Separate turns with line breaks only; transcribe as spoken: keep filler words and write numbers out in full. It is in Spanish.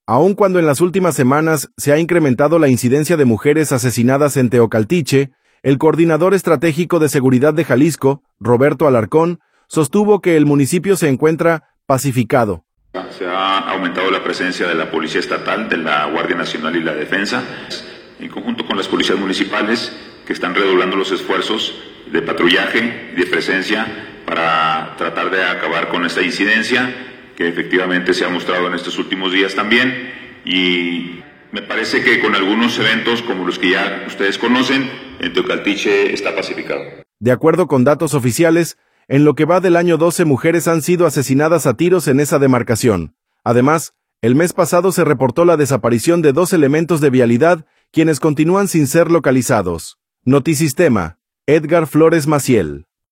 Aun cuando en las últimas semanas se ha incrementado la incidencia de mujeres asesinadas en Teocaltiche, el coordinador estratégico de seguridad de Jalisco, Roberto Alarcón, sostuvo que el municipio se encuentra pacificado.
Se ha aumentado la presencia de la Policía Estatal, de la Guardia Nacional y la Defensa, en conjunto con las policías municipales, que están redoblando los esfuerzos de patrullaje y de presencia para tratar de acabar con esta incidencia, que efectivamente se ha mostrado en estos últimos días también, y me parece que con algunos eventos como los que ya ustedes conocen, en Teocaltiche está pacificado.
De acuerdo con datos oficiales, en lo que va del año doce mujeres han sido asesinadas a tiros en esa demarcación. Además, el mes pasado se reportó la desaparición de dos elementos de vialidad, quienes continúan sin ser localizados. Notisistema, Edgar Flores Maciel.